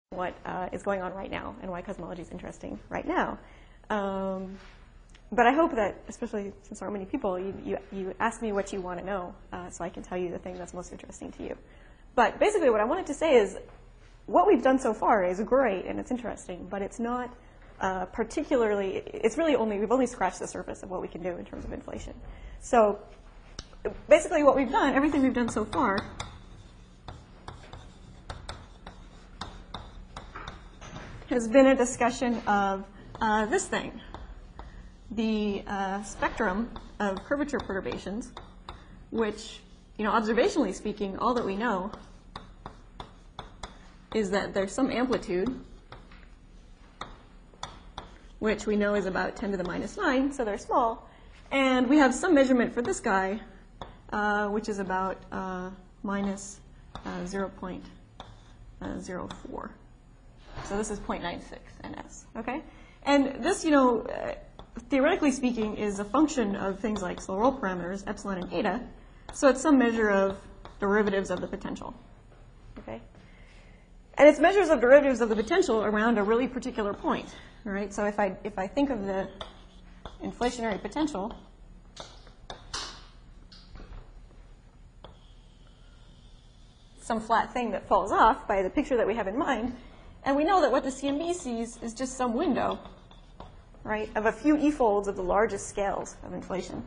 what is going on right now and why cosmology is interesting right now. But I hope that, especially since there aren't many people, you ask me what you want to know so I can tell you the thing that's most interesting to you. But basically what I wanted to say is what we've done so far is great and it's interesting, but it's not particularly, it's really we've only scratched the surface of what we can do in terms of inflation. So basically what we've done, everything we've done so far, has been a discussion of this thing, the spectrum of curvature perturbations, which, observationally speaking, all that we know is that there's some amplitude, which we know is about 10 to the minus 9, so they're small. And we have some measurement for this guy, which is about minus 0.04. So this is 0.96 ns, okay? And this, theoretically speaking, is a function of things like slow roll parameters, epsilon and eta. So it's some measure of derivatives of the potential, okay? And it's measures of derivatives of the potential around a really particular point, all right? So if I think of the inflationary potential, some flat thing that falls off by the picture that we have in mind, and we know that what the CMB sees is just some window, right, of a few e-folds of the largest scales of inflation.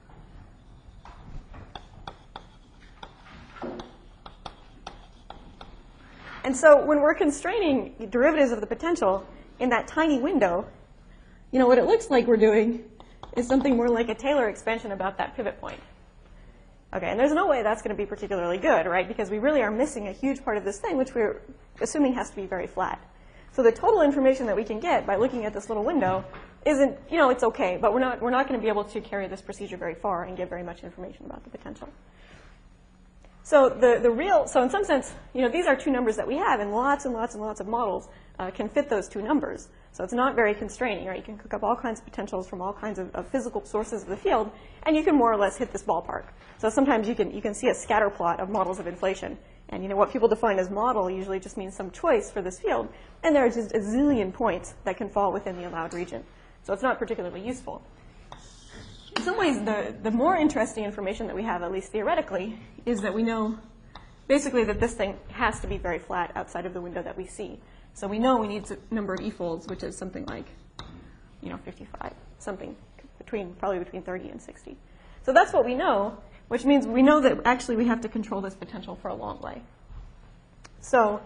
And so when we're constraining derivatives of the potential in that tiny window, what it looks like we're doing is something more like a Taylor expansion about that pivot point. Okay, and there's no way that's going to be particularly good, right? Because we really are missing a huge part of this thing, which we're assuming has to be very flat. So the total information that we can get by looking at this little window isn't, it's okay, but we're not going to be able to carry this procedure very far and get very much information about the potential. So so in some sense, these are two numbers that we have, and lots and lots and lots of models can fit those two numbers. So it's not very constraining, right? You can cook up all kinds of potentials from all kinds of physical sources of the field, and you can more or less hit this ballpark. So sometimes you can see a scatter plot of models of inflation, and what people define as model usually just means some choice for this field, and there are just a zillion points that can fall within the allowed region. So it's not particularly useful. In some ways, the more interesting information that we have, at least theoretically, is that we know basically that this thing has to be very flat outside of the window that we see. So we know we need a number of e-folds, which is something like, 55, something probably between 30 and 60. So that's what we know, which means we know that actually we have to control this potential for a long way. So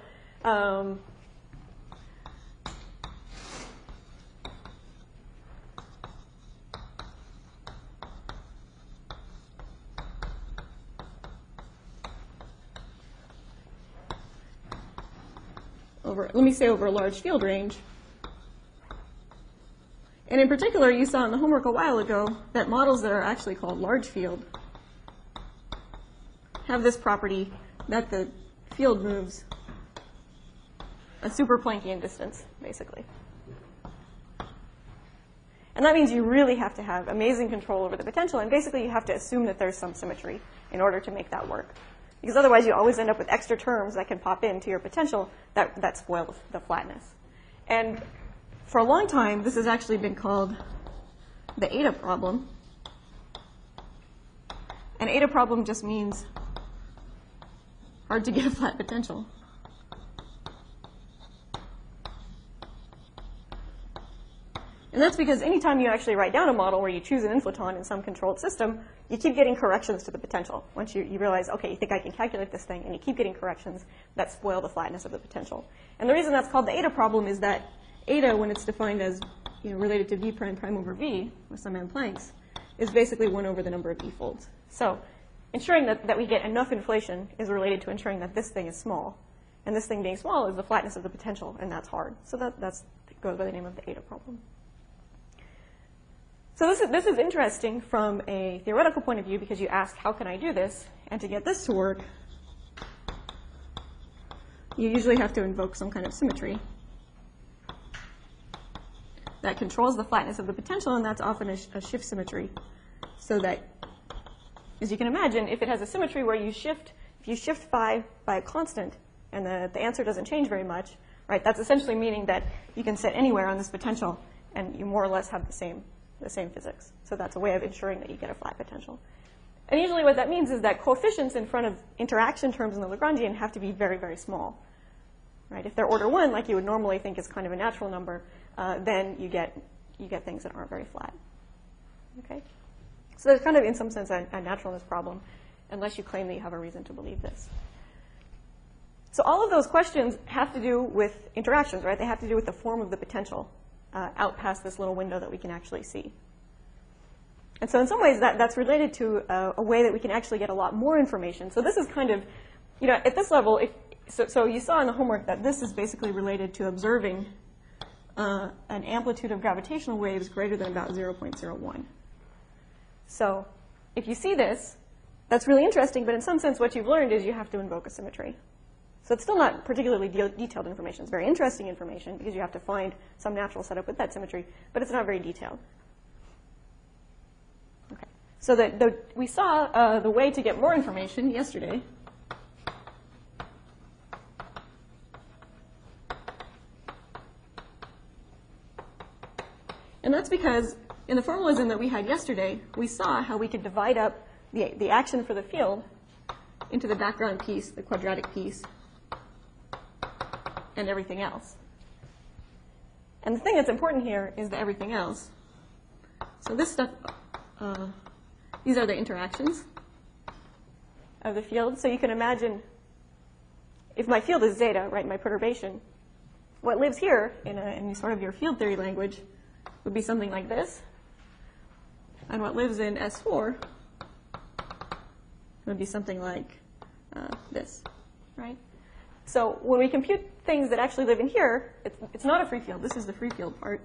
let me say over a large field range. And in particular, you saw in the homework a while ago that models that are actually called large field have this property that the field moves a super Planckian distance, basically. And that means you really have to have amazing control over the potential, and basically you have to assume that there's some symmetry in order to make that work. Because otherwise you always end up with extra terms that can pop into your potential that spoil the flatness. And for a long time, this has actually been called the eta problem. And eta problem just means hard to get a flat potential. And that's because anytime you actually write down a model where you choose an inflaton in some controlled system, you keep getting corrections to the potential. Once you realize, okay, you think I can calculate this thing, and you keep getting corrections that spoil the flatness of the potential. And the reason that's called the eta problem is that eta, when it's defined as related to v prime prime over v with some m Plancks, is basically 1 over the number of e-folds. So ensuring that we get enough inflation is related to ensuring that this thing is small. And this thing being small is the flatness of the potential, and that's hard. So that goes by the name of the eta problem. So this is interesting from a theoretical point of view because you ask, how can I do this? And to get this to work, you usually have to invoke some kind of symmetry that controls the flatness of the potential, and that's often a shift symmetry. So that, as you can imagine, if it has a symmetry where if you shift phi by a constant, and the answer doesn't change very much, right? That's essentially meaning that you can sit anywhere on this potential and you more or less have the same physics. So that's a way of ensuring that you get a flat potential. And usually what that means is that coefficients in front of interaction terms in the Lagrangian have to be very, very small, right? If they're order 1, like you would normally think is kind of a natural number, then you get things that aren't very flat. Okay? So there's kind of, in some sense, a naturalness problem, unless you claim that you have a reason to believe this. So all of those questions have to do with interactions, right? They have to do with the form of the potential out past this little window that we can actually see. And so in some ways, that's related to a way that we can actually get a lot more information. So this is kind of, at this level, so you saw in the homework that this is basically related to observing an amplitude of gravitational waves greater than about 0.01. So if you see this, that's really interesting, but in some sense what you've learned is you have to invoke a symmetry. So it's still not particularly detailed information. It's very interesting information because you have to find some natural setup with that symmetry, but it's not very detailed. Okay. So we saw the way to get more information yesterday. And that's because in the formalism that we had yesterday, we saw how we could divide up the action for the field into the background piece, the quadratic piece, and everything else. And the thing that's important here is the everything else. So this stuff, these are the interactions of the field. So you can imagine if my field is zeta, right, my perturbation, what lives here in sort of your field theory language would be something like this. And what lives in S4 would be something like this, right? So when we compute things that actually live in here, it's not a free field. This is the free field part.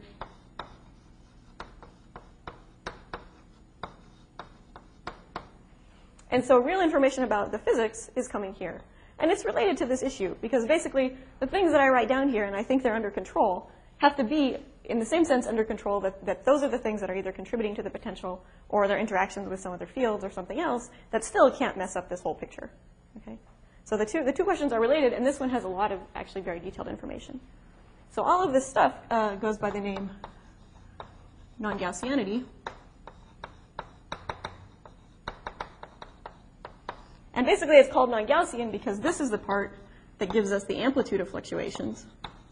And so real information about the physics is coming here. And it's related to this issue, because basically the things that I write down here, and I think they're under control, have to be, in the same sense, under control that those are the things that are either contributing to the potential or their interactions with some other fields or something else that still can't mess up this whole picture. Okay? So the two questions are related, and this one has a lot of actually very detailed information. So all of this stuff goes by the name non-Gaussianity. And basically it's called non-Gaussian because this is the part that gives us the amplitude of fluctuations.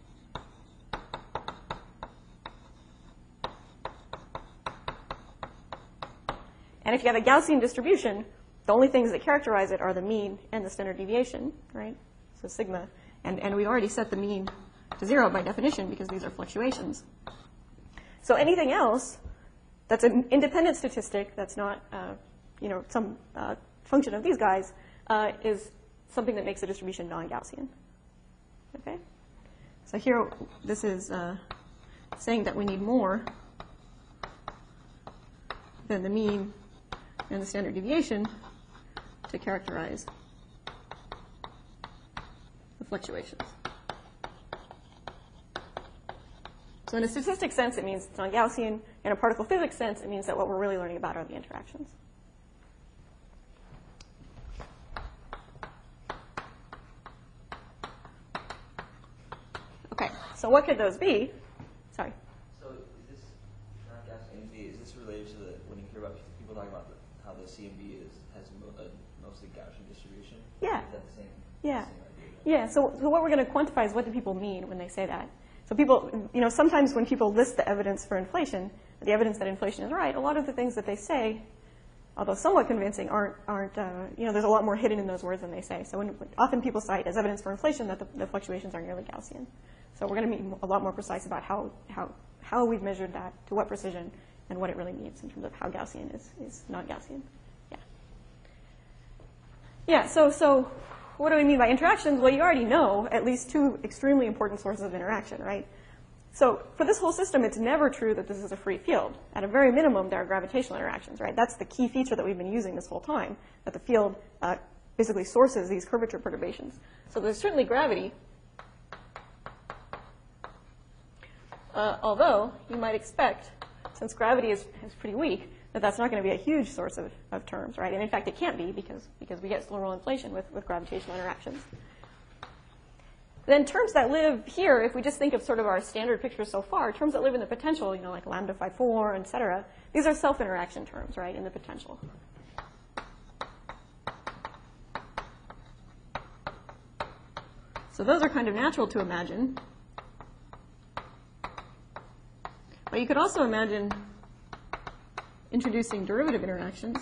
And if you have a Gaussian distribution, the only things that characterize it are the mean and the standard deviation, right? So sigma. And we've already set the mean to 0 by definition because these are fluctuations. So anything else that's an independent statistic that's not some function of these guys is something that makes the distribution non-Gaussian. Okay? So here, this is saying that we need more than the mean and the standard deviation to characterize the fluctuations. So in a statistics sense, it means it's non-Gaussian. In a particle physics sense, it means that what we're really learning about are the interactions. Okay, so what could those be? Sorry. So is this non-Gaussian? Is this related to when you hear about people talking about how the CMB has mostly Gaussian distribution? Yeah. Is that the same? Yeah. Same idea? Yeah. So what we're going to quantify is what do people mean when they say that. So people, sometimes when people list the evidence for inflation, the evidence that inflation is right, a lot of the things that they say, although somewhat convincing, aren't there's a lot more hidden in those words than they say. So often people cite as evidence for inflation that the fluctuations are nearly Gaussian. So we're going to be a lot more precise about how we've measured that, to what precision, and what it really means in terms of how Gaussian is non-Gaussian. Yeah. Yeah, so what do we mean by interactions? Well, you already know at least two extremely important sources of interaction, right? So for this whole system, it's never true that this is a free field. At a very minimum, there are gravitational interactions, right? That's the key feature that we've been using this whole time, that the field basically sources these curvature perturbations. So there's certainly gravity. Although you might expect, since gravity is pretty weak, that that's not going to be a huge source of terms, right? And in fact, it can't be because we get slow roll inflation with gravitational interactions. Then terms that live here, if we just think of sort of our standard picture so far, terms that live in the potential, like lambda phi 4, et cetera, these are self-interaction terms, right, in the potential. So those are kind of natural to imagine. But you could also imagine introducing derivative interactions.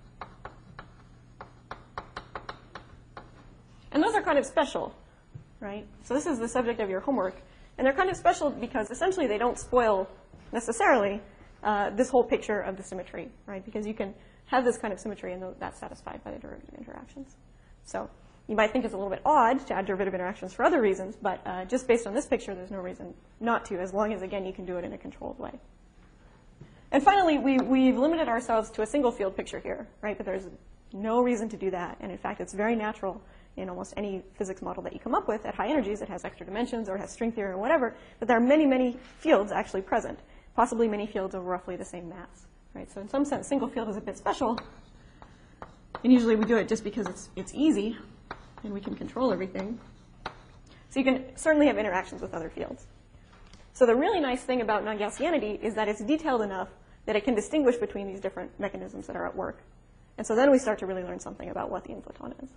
And those are kind of special, right? So this is the subject of your homework. And they're kind of special because essentially they don't spoil necessarily this whole picture of the symmetry, right? Because you can have this kind of symmetry and that's satisfied by the derivative interactions. So you might think it's a little bit odd to add derivative interactions for other reasons, but just based on this picture, there's no reason not to, as long as, again, you can do it in a controlled way. And finally, we've limited ourselves to a single field picture here, right? But there's no reason to do that. And in fact, it's very natural in almost any physics model that you come up with at high energies. It has extra dimensions or it has string theory or whatever, but there are many, many fields actually present, possibly many fields of roughly the same mass, right? So in some sense, single field is a bit special. And usually we do it just because it's easy and we can control everything. So you can certainly have interactions with other fields. So the really nice thing about non-Gaussianity is that it's detailed enough that it can distinguish between these different mechanisms that are at work. And so then we start to really learn something about what the inflaton is.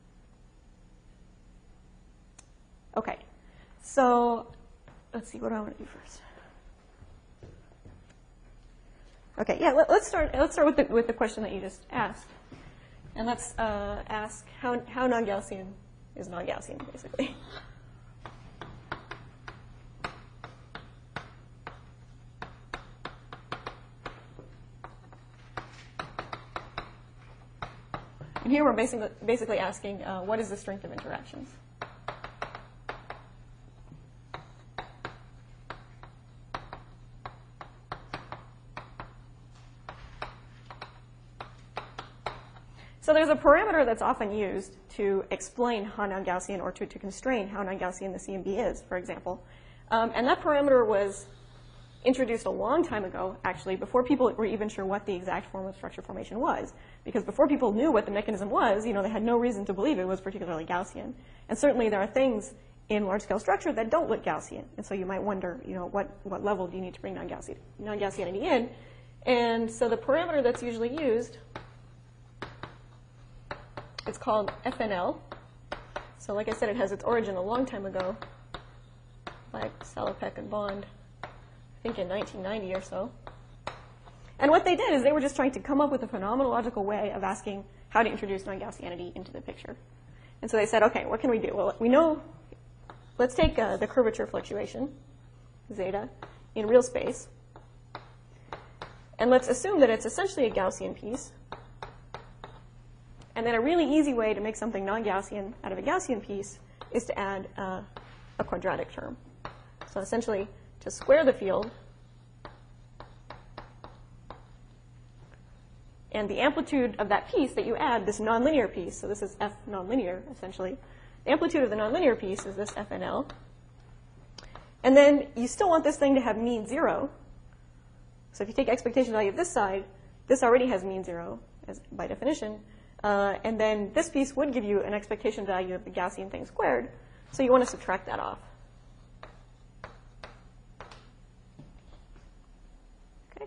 Okay, so let's see, what do I want to do first? Okay, yeah, let's start with the question that you just asked. And let's ask how non-Gaussian is non-Gaussian, basically. And here we're basically asking, what is the strength of interactions? So there's a parameter that's often used to explain how non-Gaussian or to constrain how non-Gaussian the CMB is, for example. And that parameter was introduced a long time ago, actually, before people were even sure what the exact form of structure formation was. Because before people knew what the mechanism was, they had no reason to believe it was particularly Gaussian. And certainly there are things in large-scale structure that don't look Gaussian. And so you might wonder, what level do you need to bring non-Gaussianity in? And so the parameter that's usually used, it's called FNL. So like I said, it has its origin a long time ago by Salopek and Bond, I think in 1990 or so. And what they did is they were just trying to come up with a phenomenological way of asking how to introduce non-Gaussianity into the picture. And so they said, okay, what can we do? Well, we know, let's take the curvature fluctuation, zeta, in real space. And let's assume that it's essentially a Gaussian piece. And then a really easy way to make something non-Gaussian out of a Gaussian piece is to add a quadratic term. So essentially, to square the field, and the amplitude of that piece that you add, this nonlinear piece, so this is F nonlinear, essentially. The amplitude of the nonlinear piece is this FNL. And then you still want this thing to have mean 0. So if you take expectation value of this side, this already has mean 0 by definition. And then this piece would give you an expectation value of the Gaussian thing squared. So you want to subtract that off. Okay.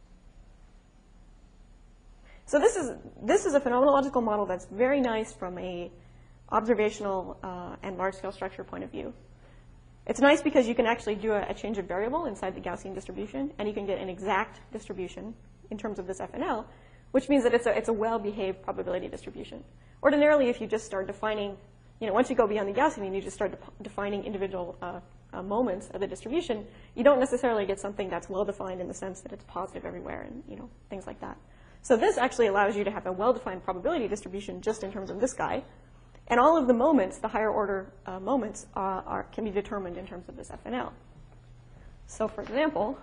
So this is a phenomenological model that's very nice from a observational and large-scale structure point of view. It's nice because you can actually do a change of variable inside the Gaussian distribution, and you can get an exact distribution in terms of this FNL, which means that it's a well-behaved probability distribution. Ordinarily, if you just start defining, once you go beyond the Gaussian mean, you just start defining individual moments of the distribution, you don't necessarily get something that's well-defined in the sense that it's positive everywhere and things like that. So this actually allows you to have a well-defined probability distribution just in terms of this guy. And all of the moments, the higher order moments, can be determined in terms of this FNL. So for example,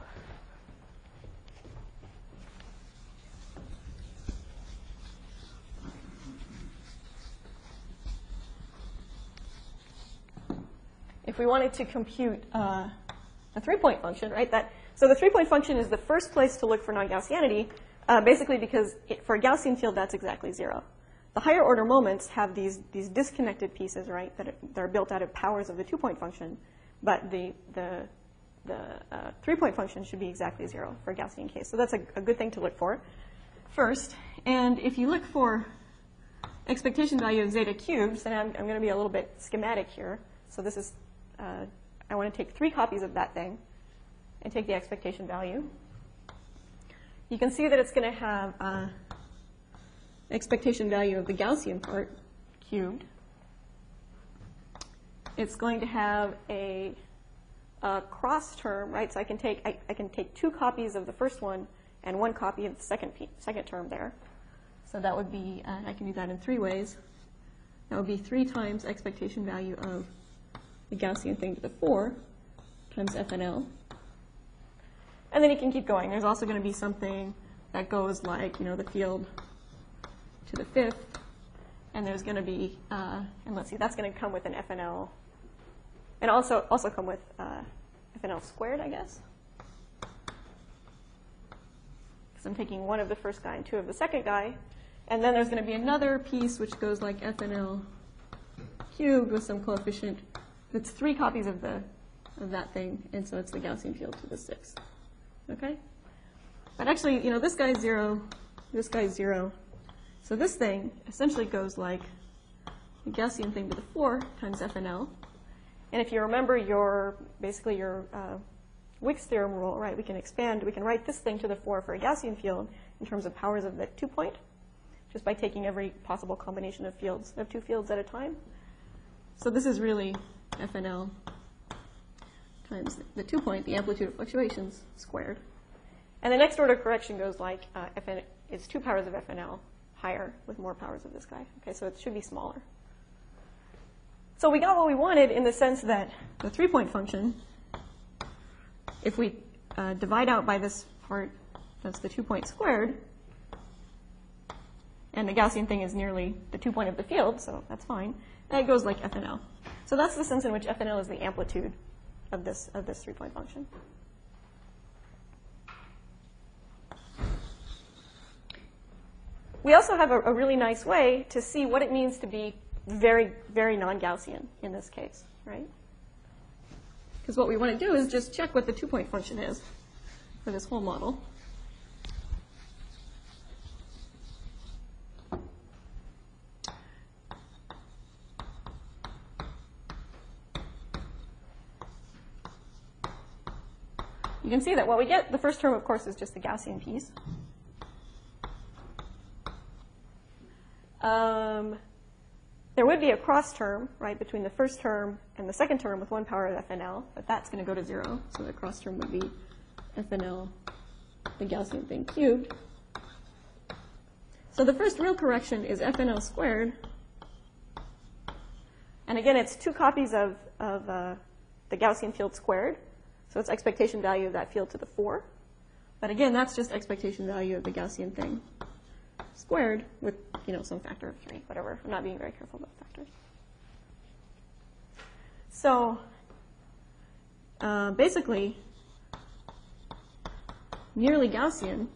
if we wanted to compute a 3-point function, right? So the 3-point function is the first place to look for non-Gaussianity, basically because for a Gaussian field, that's exactly 0. The higher order moments have these disconnected pieces, right, that are built out of powers of the 2-point function, but the 3-point function should be exactly 0 for a Gaussian case. So that's a good thing to look for first. And if you look for expectation value of zeta cubes, and I'm going to be a little bit schematic here. So this is, I want to take 3 copies of that thing and take the expectation value. You can see that it's going to have expectation value of the Gaussian part cubed. It's going to have a cross term, right? So I can take 2 copies of the first one and 1 copy of the second term there. So that would be, I can do that in 3 ways. That would be 3 times expectation value of the Gaussian thing to the 4 times FNL. And then you can keep going. There's also going to be something that goes like, the field to the 5th. And there's going to be, and let's see, that's going to come with an FNL. And also come with FNL squared, I guess. Because I'm taking 1 of the first guy and 2 of the second guy. And then there's going to be another piece which goes like FNL cubed with some coefficient. It's 3 copies of that thing, and so it's the Gaussian field to the 6th. Okay? But actually, this guy's 0, this guy's 0. So this thing essentially goes like the Gaussian thing to the 4 times FNL. And if you remember your Wick's theorem rule, right, we can write this thing to the 4 for a Gaussian field in terms of powers of the 2-point, just by taking every possible combination of 2 fields at a time. So this is really FNL times the 2-point, the amplitude of fluctuations, squared. And the next order correction goes like it's 2 powers of FNL higher with more powers of this guy. Okay, so it should be smaller. So we got what we wanted in the sense that the 3-point function, if we divide out by this part, that's the 2-point squared, and the Gaussian thing is nearly the 2-point of the field, so that's fine. And it goes like FNL. So that's the sense in which FNL is the amplitude of this 3-point function. We also have a really nice way to see what it means to be very, very non-Gaussian in this case, right? Because what we want to do is just check what the 2-point function is for this whole model. You can see that what we get, the first term, of course, is just the Gaussian piece. There would be a cross term, right, between the first term and the second term with 1 power of FNL, but that's going to go to 0. So the cross term would be FNL, the Gaussian thing cubed. So the first real correction is FNL squared. And again, it's 2 copies of the Gaussian field squared. So it's expectation value of that field to the 4. But again, that's just expectation value of the Gaussian thing squared with, some factor of 3, whatever. I'm not being very careful about factors. So basically, nearly Gaussian,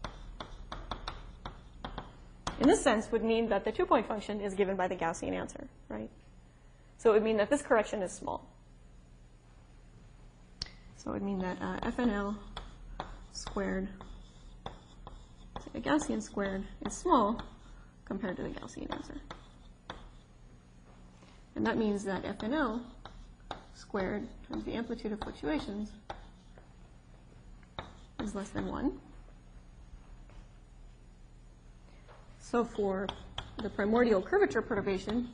in this sense, would mean that the 2-point function is given by the Gaussian answer, right? So it would mean that this correction is small. So it would mean that FNL squared, the Gaussian squared, is small compared to the Gaussian answer. And that means that FNL squared times the amplitude of fluctuations is less than 1. So for the primordial curvature perturbation,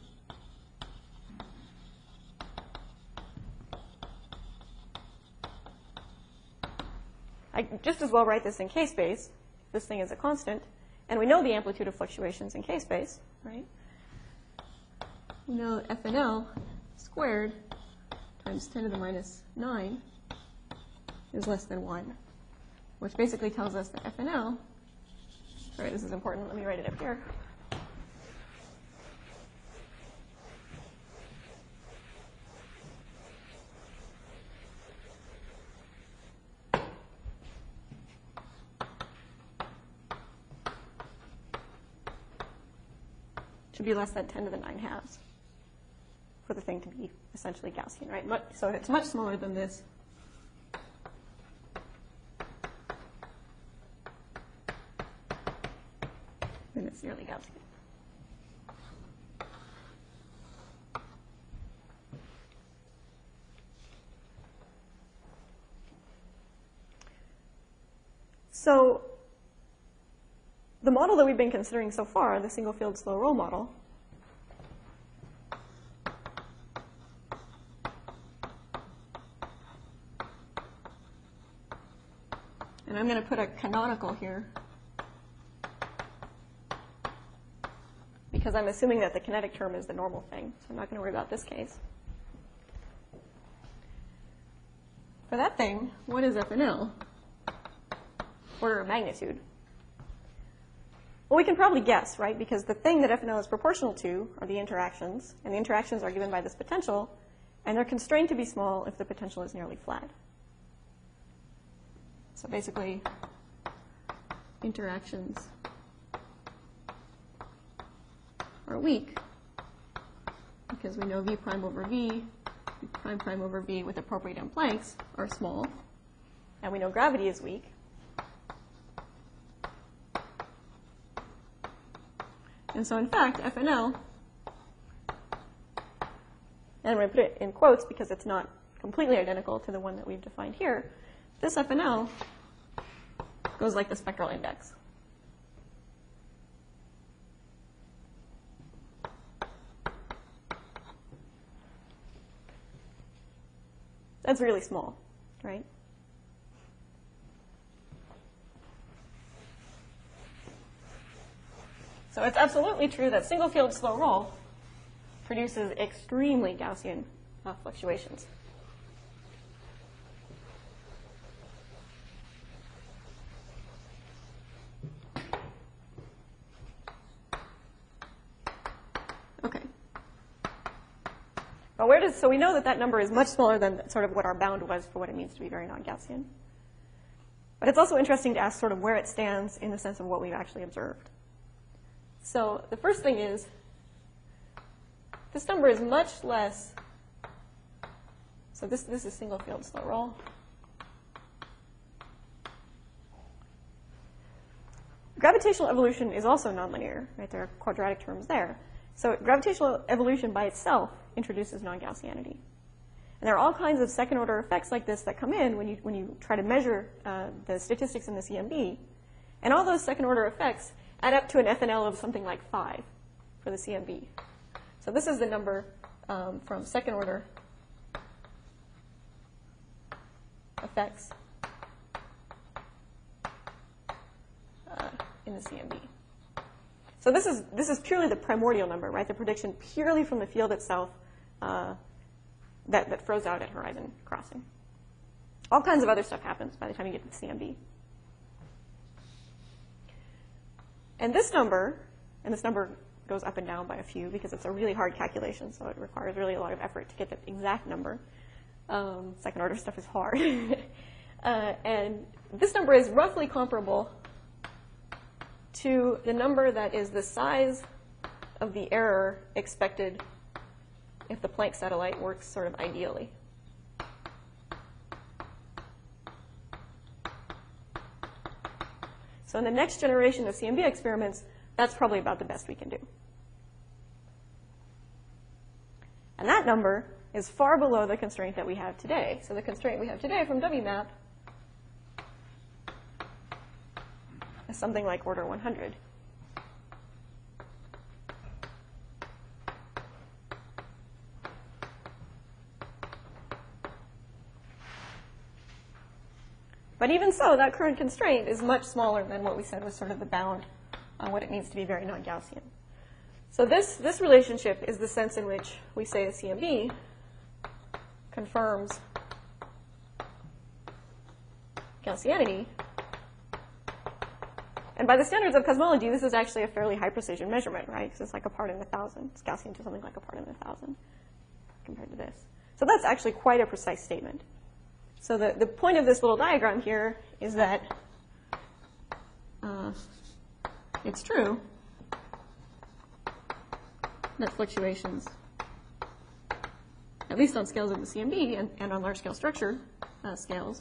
I just as well write this in k-space. This thing is a constant. And we know the amplitude of fluctuations in k-space, right? We know FNL squared times 10 to the minus 9 is less than 1, which basically tells us that FNL, all right, this is important. Let me write it up here. should be less than 10 to the 9 halves for the thing to be essentially Gaussian, right? So it's much smaller than this. Then it's nearly Gaussian. So the model that we've been considering so far, the single field slow roll model, and I'm going to put a canonical here because I'm assuming that the kinetic term is the normal thing, so I'm not going to worry about this case. For that thing, what is FNL? Order of magnitude. Well, we can probably guess, right? Because the thing that FNL is proportional to are the interactions, and the interactions are given by this potential, and they're constrained to be small if the potential is nearly flat. So basically, interactions are weak because we know v prime over v, prime over v with appropriate m Plancks are small, and we know gravity is weak. And so in fact, FNL, and I'm going to put it in quotes because it's not completely identical to the one that we've defined here, this FNL goes like the spectral index. That's really small, right? So it's absolutely true that single field slow roll produces extremely Gaussian fluctuations. Okay. Well, so we know that that number is much smaller than sort of what our bound was for what it means to be very non-Gaussian. But it's also interesting to ask sort of where it stands in the sense of what we've actually observed. So the first thing is, this number is much less, so this is single field slow roll. Gravitational evolution is also nonlinear, right? There are quadratic terms there. So gravitational evolution by itself introduces non-Gaussianity. And there are all kinds of second order effects like this that come in when you try to measure the statistics in the CMB. And all those second order effects add up to an FNL of something like 5 for the CMB. So this is the number from second order effects in the CMB. So this is purely the primordial number, right? The prediction purely from the field itself that froze out at horizon crossing. All kinds of other stuff happens by the time you get to the CMB. And this number goes up and down by a few because it's a really hard calculation, so it requires really a lot of effort to get the exact number. Second order stuff is hard. And this number is roughly comparable to the number that is the size of the error expected if the Planck satellite works sort of ideally. So in the next generation of CMB experiments, that's probably about the best we can do. And that number is far below the constraint that we have today. So the constraint we have today from WMAP is something like order 100. But even so, that current constraint is much smaller than what we said was sort of the bound on what it means to be very non-Gaussian. So this relationship is the sense in which we say the CMB confirms Gaussianity. And by the standards of cosmology, this is actually a fairly high precision measurement, right? Because it's like a part in 1,000. It's Gaussian to something like a part in 1,000 compared to this. So that's actually quite a precise statement. So the point of this little diagram here is that it's true that fluctuations, at least on scales of the CMB and on large-scale structure scales,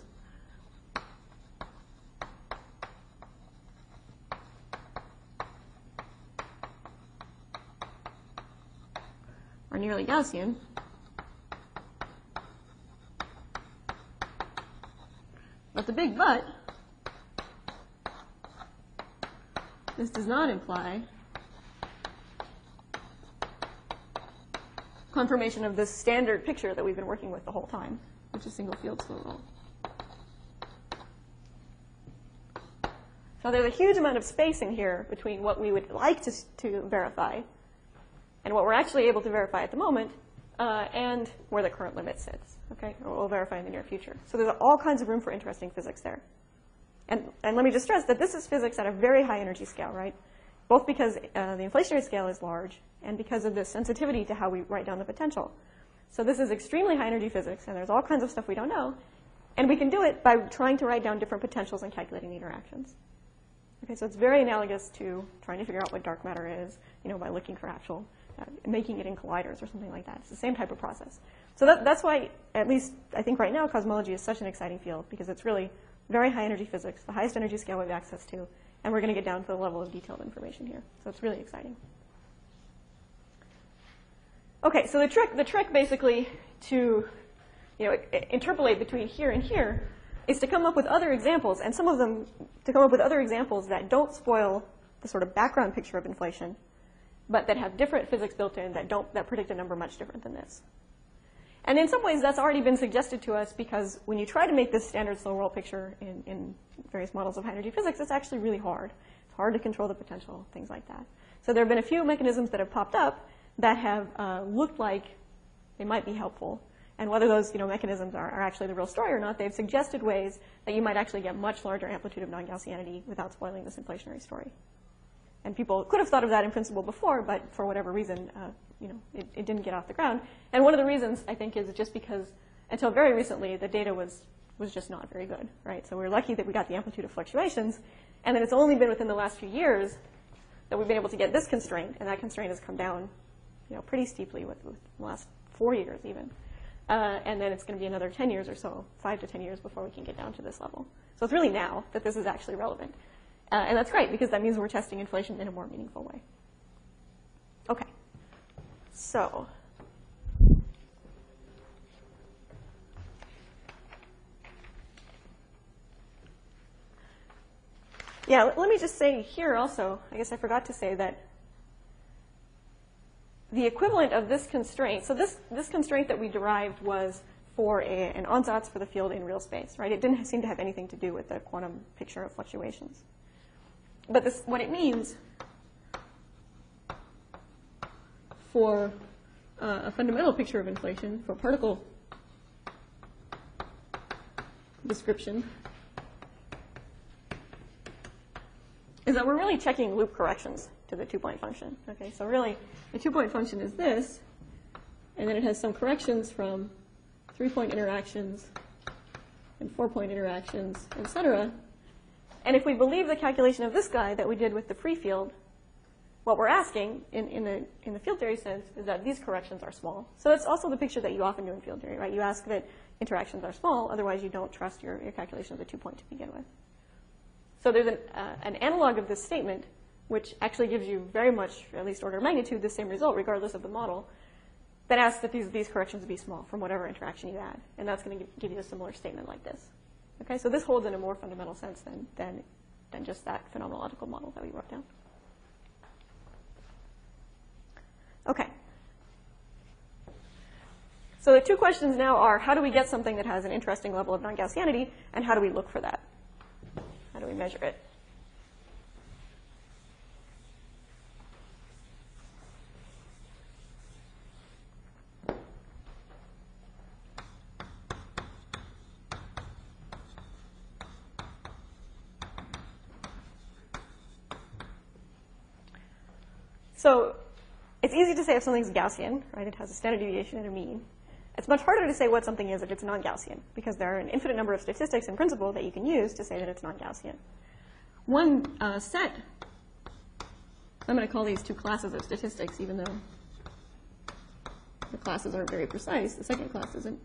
are nearly Gaussian. But the big but, this does not imply confirmation of this standard picture that we've been working with the whole time, which is single field slow roll. So there's a huge amount of space in here between what we would like to verify and what we're actually able to verify at the moment, and where the current limit sits, okay? Or we'll verify in the near future. So there's all kinds of room for interesting physics there. And let me just stress that this is physics at a very high energy scale, right? Both because the inflationary scale is large and because of the sensitivity to how we write down the potential. So this is extremely high energy physics, and there's all kinds of stuff we don't know. And we can do it by trying to write down different potentials and calculating the interactions. Okay, so it's very analogous to trying to figure out what dark matter is, by looking for actual, making it in colliders or something like that. It's the same type of process. So that's why, at least I think right now, cosmology is such an exciting field, because it's really very high energy physics, the highest energy scale we have access to, and we're going to get down to the level of detailed information here. So it's really exciting. Okay, so the trick basically to interpolate between here and here is to come up with other examples, and some of them to come up with other examples that don't spoil the sort of background picture of inflation, but that have different physics built in that predict a number much different than this. And in some ways, that's already been suggested to us, because when you try to make this standard slow roll picture in various models of high energy physics, it's actually really hard. It's hard to control the potential, things like that. So there have been a few mechanisms that have popped up that have looked like they might be helpful. And whether those mechanisms are actually the real story or not, they've suggested ways that you might actually get much larger amplitude of non-Gaussianity without spoiling this inflationary story. And people could have thought of that in principle before, but for whatever reason, it didn't get off the ground. And one of the reasons, I think, is just because until very recently, the data was just not very good, right? So we're lucky that we got the amplitude of fluctuations, and then it's only been within the last few years that we've been able to get this constraint, and that constraint has come down, pretty steeply with the last 4 years even. And then it's going to be another 10 years or so, 5 to 10 years before we can get down to this level. So it's really now that this is actually relevant. And that's great, because that means we're testing inflation in a more meaningful way. Okay. So yeah, let me just say here also, I guess I forgot to say that the equivalent of this constraint, so this constraint that we derived was for an ansatz for the field in real space, right? It didn't seem to have anything to do with the quantum picture of fluctuations. But what it means for a fundamental picture of inflation, for particle description, is that we're really checking loop corrections to the two-point function. Okay, so really, the two-point function is this, and then it has some corrections from 3-point interactions and 4-point interactions, etc. And if we believe the calculation of this guy that we did with the free field, what we're asking in the field theory sense is that these corrections are small. So that's also the picture that you often do in field theory, right? You ask that interactions are small, otherwise you don't trust your calculation of the 2-point to begin with. So there's an analog of this statement, which actually gives you very much, at least order of magnitude, the same result regardless of the model, that asks that these corrections be small from whatever interaction you add. And that's going to give you a similar statement like this. Okay, so this holds in a more fundamental sense than just that phenomenological model that we wrote down. Okay. So the two questions now are, how do we get something that has an interesting level of non-Gaussianity, and how do we look for that? How do we measure it? So it's easy to say if something's Gaussian, right? It has a standard deviation and a mean. It's much harder to say what something is if it's non-Gaussian, because there are an infinite number of statistics in principle that you can use to say that it's non-Gaussian. One set, I'm going to call these two classes of statistics, even though The classes aren't very precise. The second class isn't.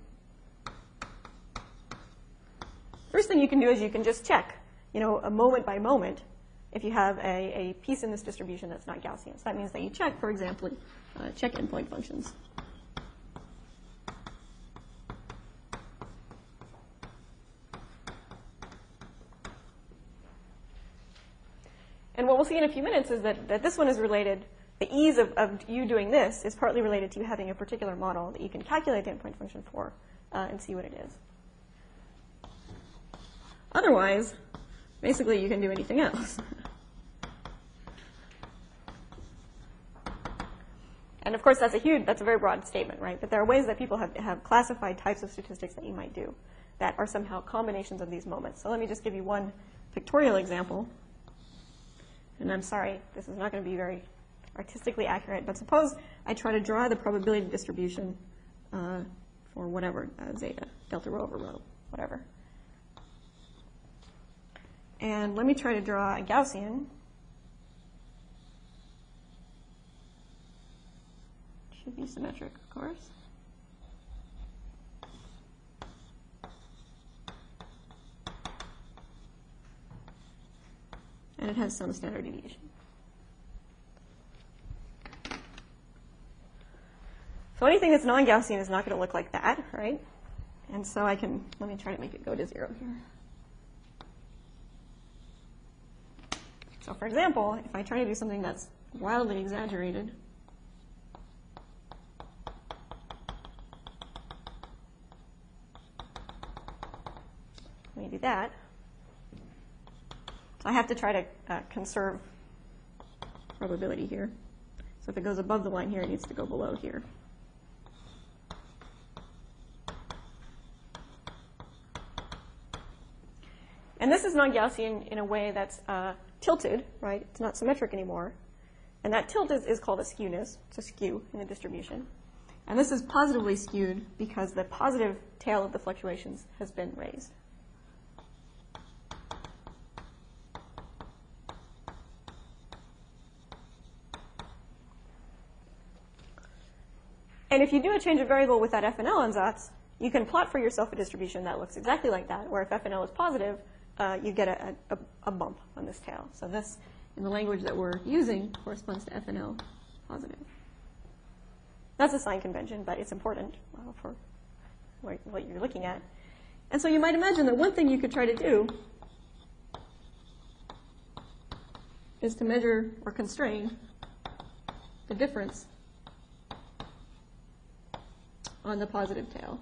First thing you can do is you can just check, a moment by moment, if you have a piece in this distribution that's not Gaussian. So that means that you check, for example, check endpoint functions. And what we'll see in a few minutes is that this one is related, the ease of you doing this is partly related to you having a particular model that you can calculate the endpoint function for and see what it is. Otherwise, basically you can do anything else. And of course, that's a very broad statement, right? But there are ways that people have classified types of statistics that you might do that are somehow combinations of these moments. So let me just give you one pictorial example. And I'm sorry, this is not going to be very artistically accurate, but suppose I try to draw the probability distribution for whatever, zeta, delta rho over rho, whatever. And let me try to draw a Gaussian. Should be symmetric, of course. And it has some standard deviation. So anything that's non-Gaussian is not going to look like that, right? And so let me try to make it go to 0 here. So for example, if I try to do something that's wildly exaggerated, let me do that. So I have to try to conserve probability here. So if it goes above the line here, it needs to go below here. And this is non-Gaussian in a way that's tilted, right? It's not symmetric anymore. And that tilt is called a skewness. It's a skew in the distribution. And this is positively skewed because the positive tail of the fluctuations has been raised. And if you do a change of variable with that FNL ansatz, you can plot for yourself a distribution that looks exactly like that, where if FNL is positive, you get a bump on this tail. So this, in the language that we're using, corresponds to FNL positive. That's a sign convention, but it's important for what you're looking at. And so you might imagine that one thing you could try to do is to measure or constrain the difference on the positive tail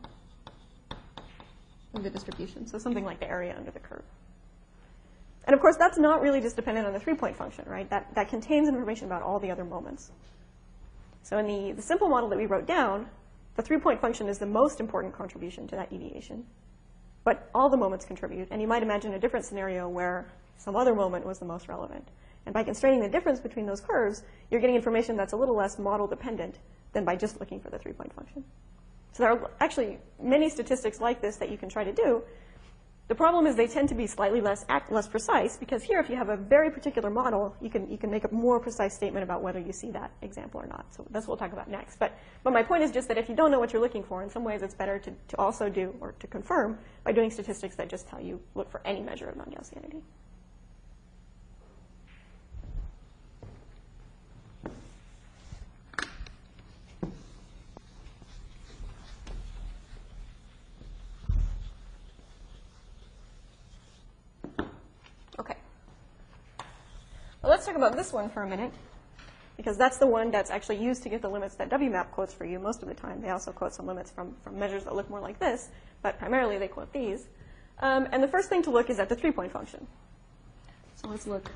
of the distribution. So something like the area under the curve. And of course, that's not really just dependent on the 3-point function, right? That contains information about all the other moments. So in the simple model that we wrote down, the 3-point function is the most important contribution to that deviation. But all the moments contribute. And you might imagine a different scenario where some other moment was the most relevant. And by constraining the difference between those curves, you're getting information that's a little less model dependent than by just looking for the 3-point function. So there are actually many statistics like this that you can try to do. The problem is they tend to be slightly less precise, because here, if you have a very particular model, you can make a more precise statement about whether you see that example or not. So that's what we'll talk about next. But my point is just that if you don't know what you're looking for, in some ways it's better to also do, or to confirm, by doing statistics that just tell you look for any measure of non-Gaussianity. Well, let's talk about this one for a minute, because that's the one that's actually used to get the limits that WMAP quotes for you most of the time. They also quote some limits from measures that look more like this, but primarily they quote these. And the first thing to look is at the 3-point function. So let's look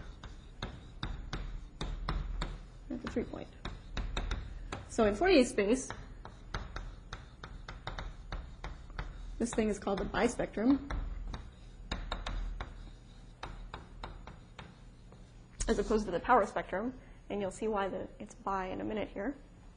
at the 3-point. So in Fourier space, this thing is called the bispectrum, as opposed to the power spectrum, and you'll see why it's bi in a minute here.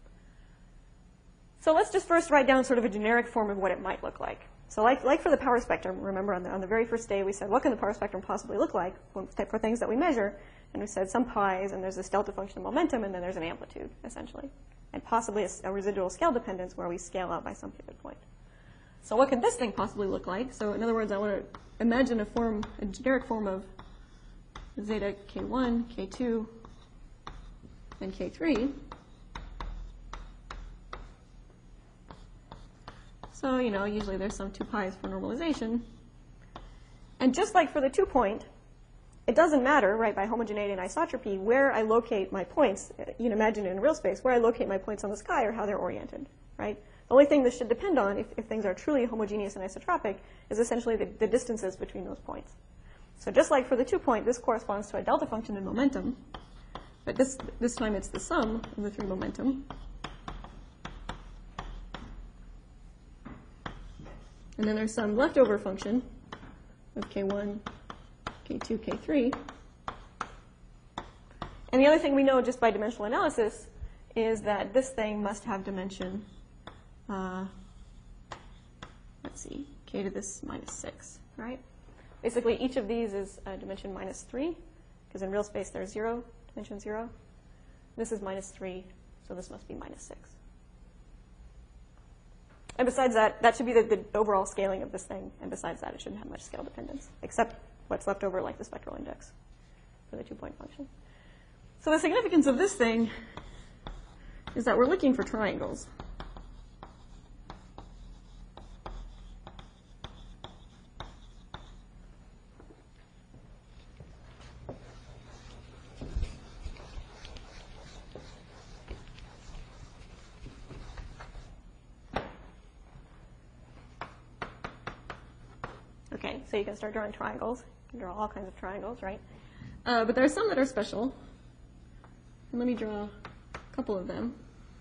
So let's just first write down sort of a generic form of what it might look like. So like for the power spectrum, remember on the very first day we said, what can the power spectrum possibly look like for things that we measure? And we said some pi's, and there's this delta function of momentum, and then there's an amplitude, essentially. and possibly a residual scale dependence where we scale out by some pivot point. So what could this thing possibly look like? So in other words, I want to imagine a generic form of zeta k1, k2, and k3. So, usually there's some 2 pi's for normalization. And just like for the 2-point, it doesn't matter, right, by homogeneity and isotropy, where I locate my points. You can imagine in real space, where I locate my points on the sky or how they're oriented, right? The only thing this should depend on, if things are truly homogeneous and isotropic, is essentially the distances between those points. So just like for the 2-point, this corresponds to a delta function in momentum. But this time it's the sum of the 3 momentum. And then there's some leftover function of k1, k2, k3. And the other thing we know just by dimensional analysis is that this thing must have dimension, let's see, k to this minus 6, right? Basically, each of these is dimension minus 3, because in real space there's 0, dimension 0. This is minus 3, so this must be minus 6. And besides that, that should be the overall scaling of this thing. And besides that, it shouldn't have much scale dependence, except what's left over, like the spectral index for the 2-point function. So the significance of this thing is that we're looking for triangles. Okay, so you can start drawing triangles. You can draw all kinds of triangles, right? But there are some that are special. And let me draw a couple of them.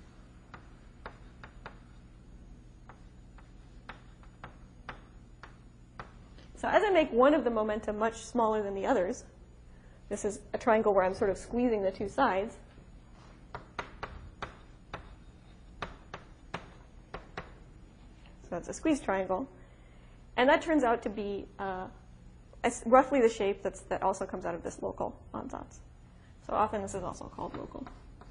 So as I make one of the momenta much smaller than the others, this is a triangle where I'm sort of squeezing the 2 sides. So it's a squeezed triangle. And that turns out to be roughly the shape that also comes out of this local ansatz. So often this is also called local.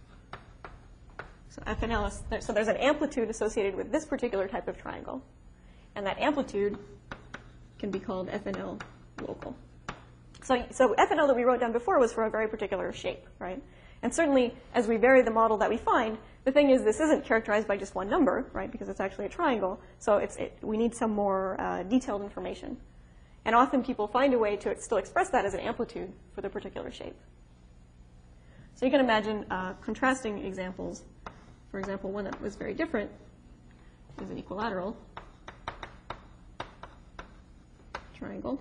So FNL is, so there's an amplitude associated with this particular type of triangle. And that amplitude can be called FNL local. So FNL that we wrote down before was for a very particular shape, right? And certainly, as we vary the model that we find, the thing is this isn't characterized by just one number, right, because it's actually a triangle. So we need some more detailed information. And often people find a way to still express that as an amplitude for the particular shape. So you can imagine contrasting examples. For example, one that was very different is an equilateral triangle.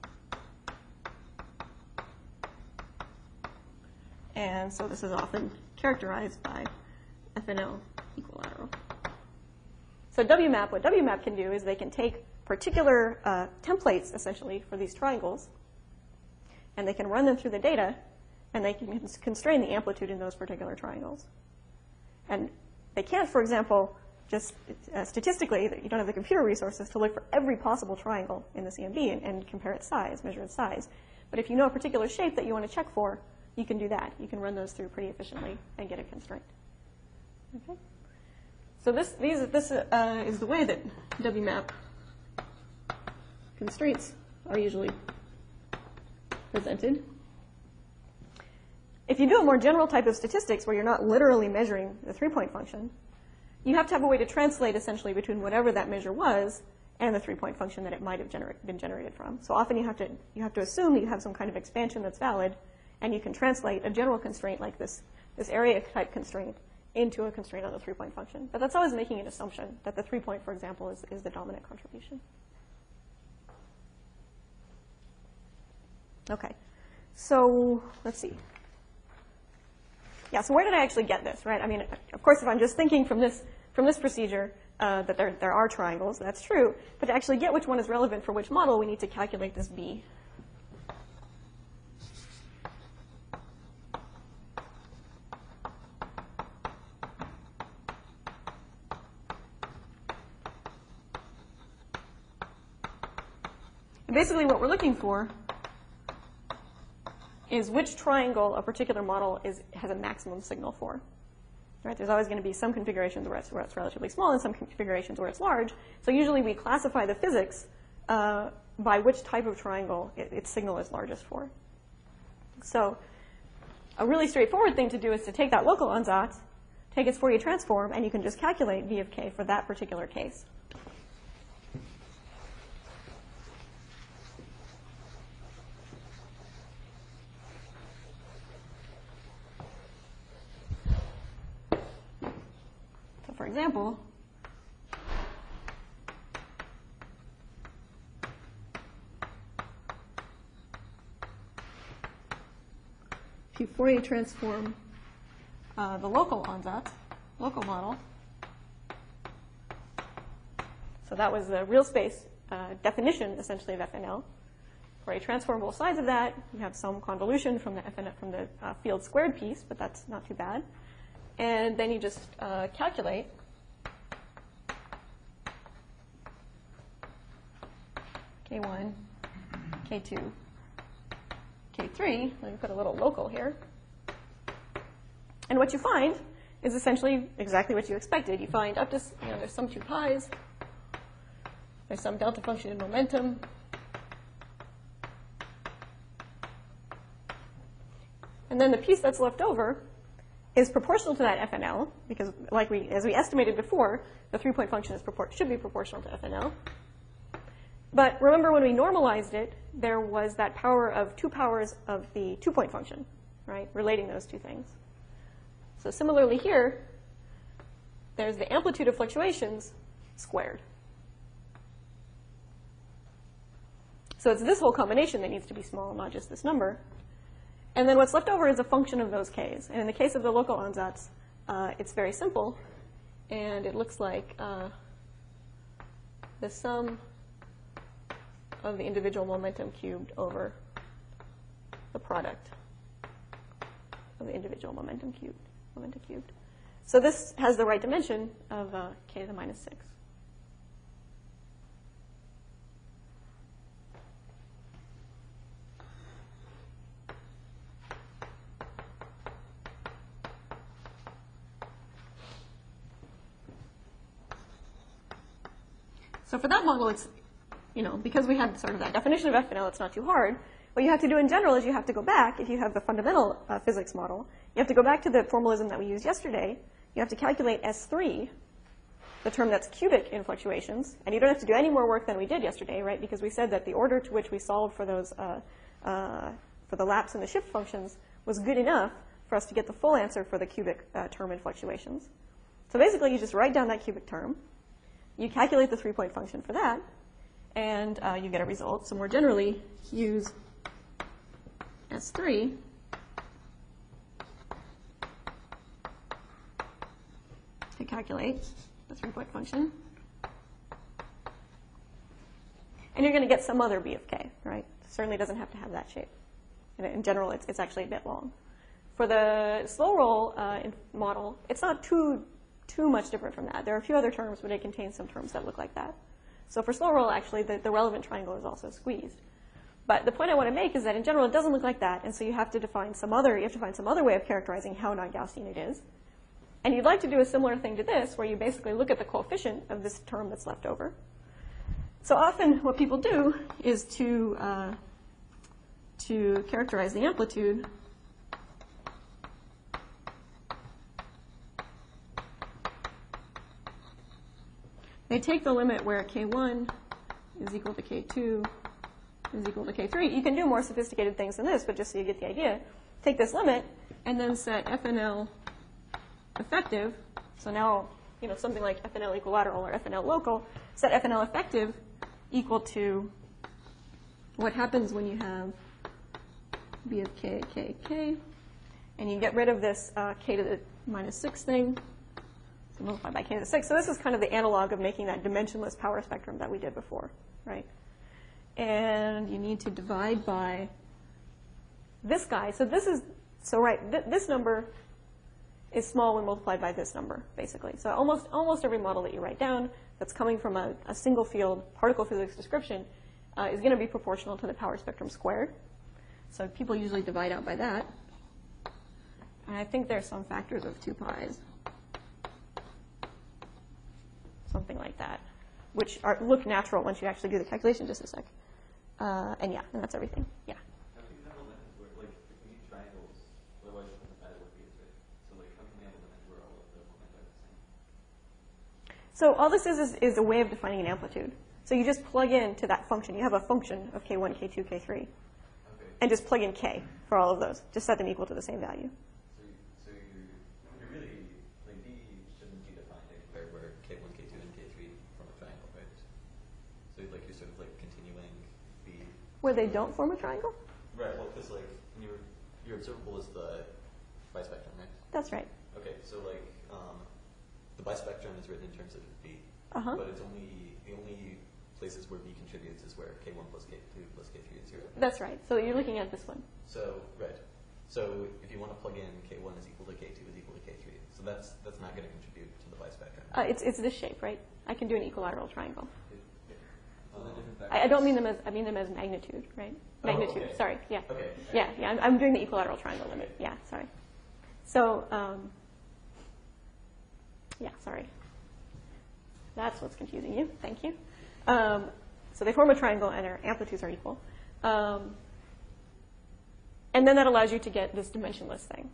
And so this is often characterized by FNL equilateral. So WMAP, what WMAP can do is they can take particular templates, essentially, for these triangles, and they can run them through the data, and they can constrain the amplitude in those particular triangles. And they can't, for example, just statistically, you don't have the computer resources to look for every possible triangle in the CMB and compare its size, measure its size. But if you know a particular shape that you want to check for, you can do that. You can run those through pretty efficiently and get a constraint. Okay. So this is the way that WMAP constraints are usually presented. If you do a more general type of statistics where you're not literally measuring the 3-point function, you have to have a way to translate essentially between whatever that measure was and the 3-point function that it might have been generated from. So often you have to assume that you have some kind of expansion that's valid, and you can translate a general constraint like this area type constraint into a constraint on the 3-point function. But that's always making an assumption that the 3-point, for example, is the dominant contribution. Okay, so let's see. Yeah, so where did I actually get this, right? I mean, of course, if I'm just thinking from this procedure that there are triangles, that's true. But to actually get which one is relevant for which model, we need to calculate this B. And basically what we're looking for is which triangle a particular model has a maximum signal for. Right? There's always going to be some configurations where it's relatively small and some configurations where it's large. So usually we classify the physics by which type of triangle its signal is largest for. So a really straightforward thing to do is to take that local ansatz, take its Fourier transform, and you can just calculate V of k for that particular case. So for example, if you Fourier transform the local ansatz, local model, so that was the real space definition, essentially, of FNL. Fourier transform both sides of that. You have some convolution from the field squared piece, but that's not too bad. And then you just calculate K1, K2, K3. Let me put a little local here. And what you find is essentially exactly what you expected. You find up to, there's some 2 pi's. There's some delta function in momentum. And then the piece that's left over is proportional to that FNL, because as we estimated before, the 3-point function should be proportional to FNL. But remember, when we normalized it, there was that power of 2 powers of the 2-point function, right, relating those two things. So similarly here, there's the amplitude of fluctuations squared. So it's this whole combination that needs to be small, not just this number. And then what's left over is a function of those k's. And in the case of the local ansatz, it's very simple. And it looks like the sum of the individual momentum cubed over the product of the individual momentum cubed. So this has the right dimension of k to the minus 6. So for that model, it's, because we had sort of that definition of FNL, it's not too hard. What you have to do in general is you have to go back, if you have the fundamental physics model, you have to go back to the formalism that we used yesterday. You have to calculate S3, the term that's cubic in fluctuations. And you don't have to do any more work than we did yesterday, right? Because we said that the order to which we solved for those, for the lapse and the shift functions was good enough for us to get the full answer for the cubic term in fluctuations. So basically, you just write down that cubic term. You calculate the 3-point function for that, and you get a result. So more generally, use S3 to calculate the 3-point function. And you're going to get some other B of k, right? It certainly doesn't have to have that shape. In general, it's actually a bit long. For the slow roll model, it's not too much different from that. There are a few other terms, but it contains some terms that look like that. So for slow roll, actually, the relevant triangle is also squeezed. But the point I want to make is that in general, it doesn't look like that, and so you have to find some other way of characterizing how non-Gaussian it is. And you'd like to do a similar thing to this, where you basically look at the coefficient of this term that's left over. So often, what people do is to characterize the amplitude, they take the limit where k1 is equal to k2 is equal to k3. You can do more sophisticated things than this, but just so you get the idea, take this limit and then set FNL effective. So now, something like FNL equilateral or FNL local, set FNL effective equal to what happens when you have B of k, k, k, and you get rid of this k to the minus 6 thing. So multiply by k to the 6. So this is kind of the analog of making that dimensionless power spectrum that we did before, right? And you need to divide by this guy. So this number is small when multiplied by this number, basically. So almost every model that you write down that's coming from a single field particle physics description is going to be proportional to the power spectrum squared. So people usually divide out by that. And I think there's some factors of 2 pi's. something like that, which look natural once you actually do the calculation. Just a sec. And yeah, and that's everything. Yeah. How can you have a limit where, like, if we need triangles, otherwise it doesn't matter what the is, right? So, like, how can we have a limit where all of the momenta are the same? So all this is a way of defining an amplitude. So you just plug into that function. You have a function of k1, k2, k3, Okay. and just plug in k for all of those. Just set them equal to the same value. So you're really, like, D shouldn't be defined anywhere where K1, K2, and K3 form a triangle, right? So, like, you're sort of, like, continuing B. Where they don't form a triangle? Right, well, because, like, your observable is the bispectrum, right? That's right. Okay, so, like, the bispectrum is written in terms of B, Uh-huh. but it's the only places where B contributes is where K1 plus K2 plus K3 is 0. That's right. So you're looking at this one. So, right. So if you want to plug in K1 is equal to K2 is equal to K3, so that's not going to contribute to the bispectrum. It's this shape, right? I can do an equilateral triangle. So the different I don't mean them as, I mean them as magnitude, right? Oh, Magnitude, okay. sorry, yeah. Okay. Yeah, I'm doing the equilateral triangle limit. Yeah, sorry. So, yeah, sorry. That's what's confusing you. Thank you. So they form a triangle and their amplitudes are equal. And then that allows you to get this dimensionless thing.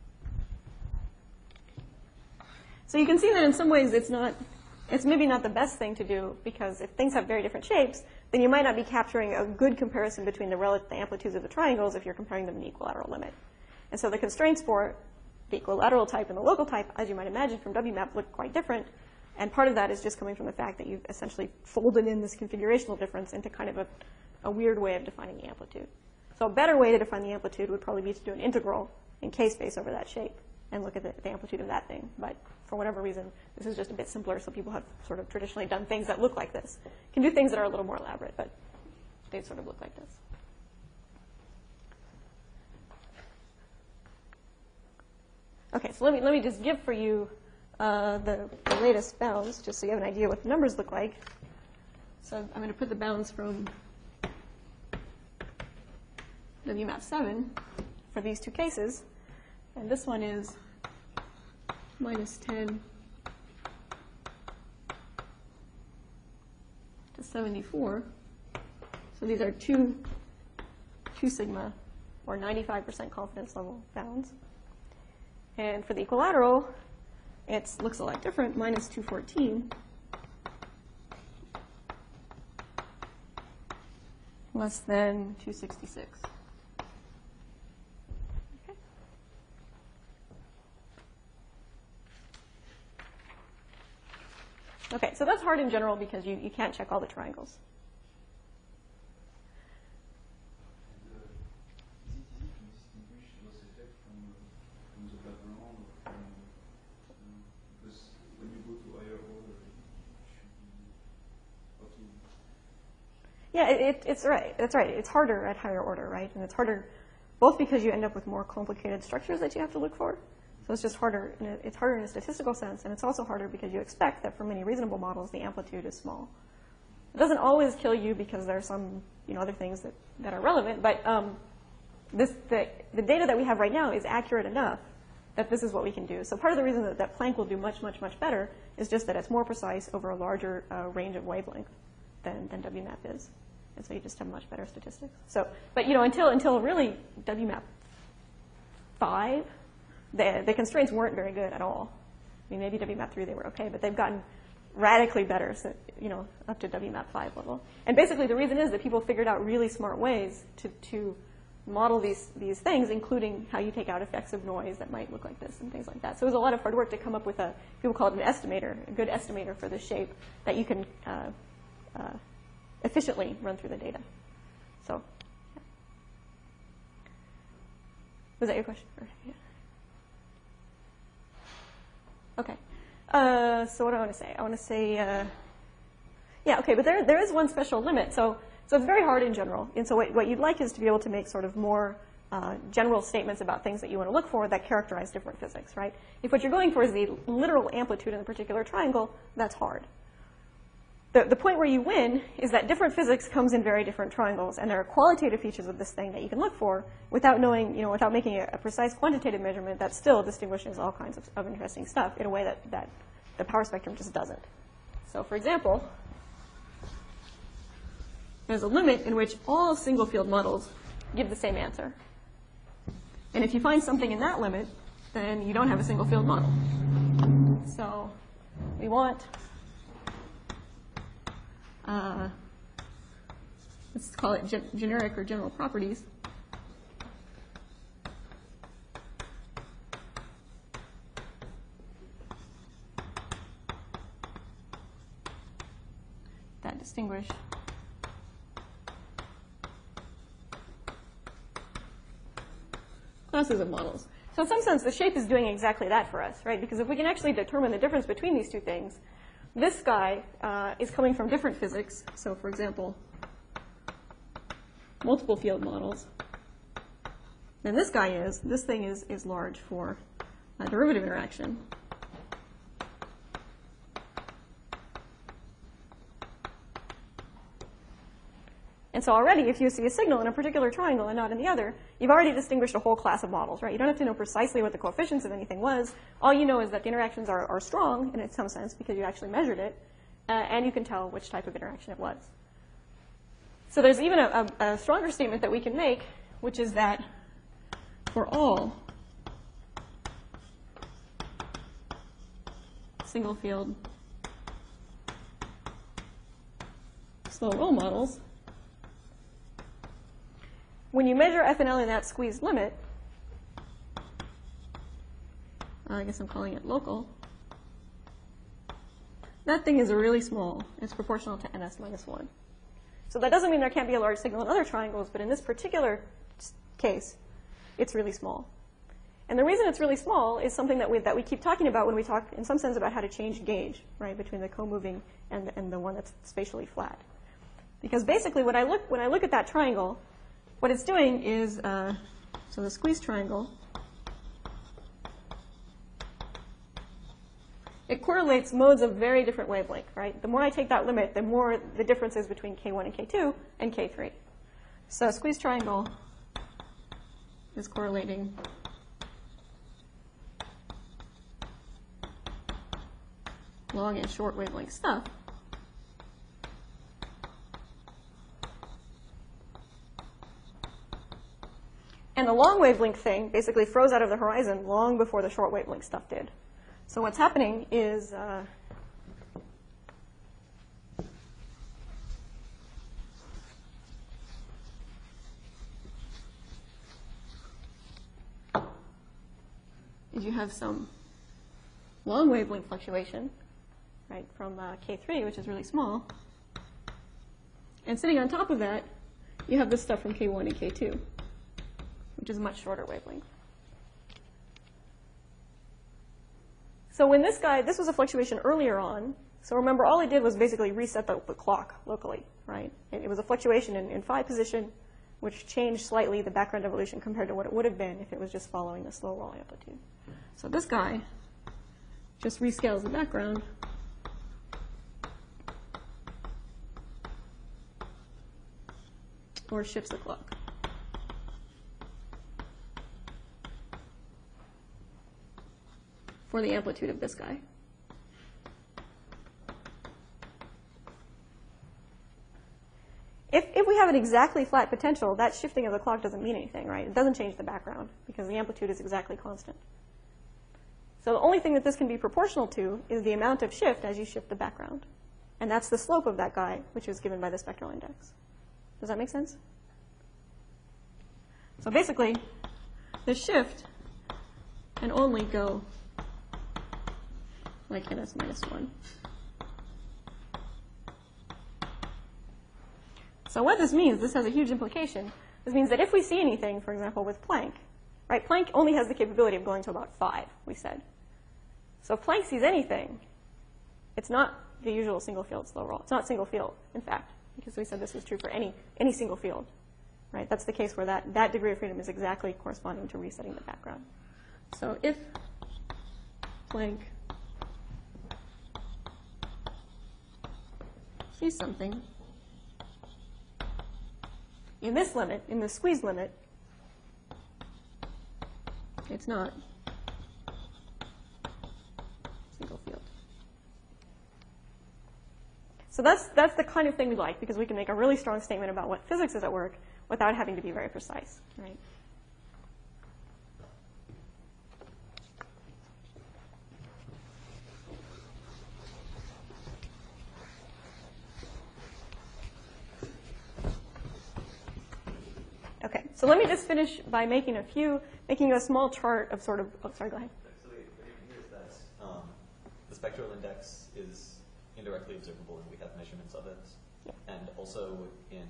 So you can see that in some ways it's maybe not the best thing to do, because if things have very different shapes, then you might not be capturing a good comparison between the amplitudes of the triangles if you're comparing them in the equilateral limit. And so the constraints for the equilateral type and the local type, as you might imagine from WMAP, look quite different. And part of that is just coming from the fact that you've essentially folded in this configurational difference into kind of a weird way of defining the amplitude. So a better way to define the amplitude would probably be to do an integral in k-space over that shape and look at the amplitude of that thing. But for whatever reason, this is just a bit simpler, so people have sort of traditionally done things that look like this. Can do things that are a little more elaborate, but they sort of look like this. Okay, so let me just give for you the latest bounds, just so you have an idea what the numbers look like. So I'm going to put the bounds from WMAP 7 for these two cases. And this one is minus 10 to 74. So these are two sigma, or 95% confidence level bounds. And for the equilateral, it looks a lot different, minus 214, less than 266. Okay. Okay, so that's hard in general because you can't check all the triangles. Yeah, it's right. That's right. It's harder at higher order, right? And it's harder both because you end up with more complicated structures that you have to look for. So it's just harder. It's harder in a statistical sense, and it's also harder because you expect that for many reasonable models, the amplitude is small. It doesn't always kill you because there are some other things that are relevant, but the data that we have right now is accurate enough that this is what we can do. So part of the reason that Planck will do much, much, much better is just that it's more precise over a larger range of wavelength than WMAP is. And so you just have much better statistics. So, but until really WMAP 5, the constraints weren't very good at all. I mean, maybe WMAP 3 they were okay, but they've gotten radically better, so, up to WMAP 5 level. And basically the reason is that people figured out really smart ways to model these things, including how you take out effects of noise that might look like this and things like that. So it was a lot of hard work to come up with people call it an estimator, a good estimator for this shape that you can efficiently run through the data. So, yeah. Was that your question? Yeah. Okay. So what do I want to say? I want to say, yeah, okay, but there is one special limit. So it's very hard in general. And so what you'd like is to be able to make sort of more general statements about things that you want to look for that characterize different physics, right? If what you're going for is the literal amplitude in a particular triangle, that's hard. The point where you win is that different physics comes in very different triangles, and there are qualitative features of this thing that you can look for without knowing, without making a precise quantitative measurement that still distinguishes all kinds of interesting stuff in a way that the power spectrum just doesn't. So for example, there's a limit in which all single field models give the same answer. And if you find something in that limit, then you don't have a single field model. So we want, let's call it generic or general properties. That distinguish classes of models. So in some sense, the shape is doing exactly that for us, right? Because if we can actually determine the difference between these two things, this guy is coming from different physics. So for example, multiple field models. Then this guy is, this thing is large for derivative interaction. And so already, if you see a signal in a particular triangle and not in the other, you've already distinguished a whole class of models, right? You don't have to know precisely what the coefficients of anything was. All you know is that the interactions are strong in some sense because you actually measured it, and you can tell which type of interaction it was. So there's even a stronger statement that we can make, which is that for all single field slow roll models, when you measure f and L in that squeezed limit, I guess I'm calling it local, that thing is really small. It's proportional to ns minus 1. So that doesn't mean there can't be a large signal in other triangles, but in this particular case, it's really small. And the reason it's really small is something that we keep talking about when we talk, in some sense, about how to change gauge, right, between the co-moving and the one that's spatially flat. Because basically, when I look at that triangle, what it's doing is, so the squeezed triangle, it correlates modes of very different wavelength, right? The more I take that limit, the more the difference is between K1 and K2 and K3. So a squeezed triangle is correlating long and short wavelength stuff. And the long wavelength thing basically froze out of the horizon long before the short wavelength stuff did. So what's happening is you have some long wavelength fluctuation, right, from K3, which is really small. And sitting on top of that, you have this stuff from K1 and K2, which is a much shorter wavelength. So when this was a fluctuation earlier on. So remember, all it did was basically reset the clock locally, right? It was a fluctuation in phi position, which changed slightly the background evolution compared to what it would have been if it was just following the slow roll amplitude. So this guy just rescales the background. Or shifts the clock. For the amplitude of this guy. If we have an exactly flat potential, that shifting of the clock doesn't mean anything, right? It doesn't change the background because the amplitude is exactly constant. So the only thing that this can be proportional to is the amount of shift as you shift the background. And that's the slope of that guy, which is given by the spectral index. Does that make sense? So basically, the shift can only go like ns minus 1. So what this means, this has a huge implication. This means that if we see anything, for example, with Planck, right, Planck only has the capability of going to about 5, we said. So if Planck sees anything, it's not the usual single field slow roll. It's not single field, in fact, because we said this was true for any single field, right? That's the case where that degree of freedom is exactly corresponding to resetting the background. So if Planck sees something in this limit, in the squeeze limit, it's not single field. So that's the kind of thing we like, because we can make a really strong statement about what physics is at work without having to be very precise, right? Okay, so let me just finish by making a small chart of sort of, oh, sorry, go ahead. So the reason here is that the spectral index is indirectly observable, and we have measurements of it. Yeah. And also in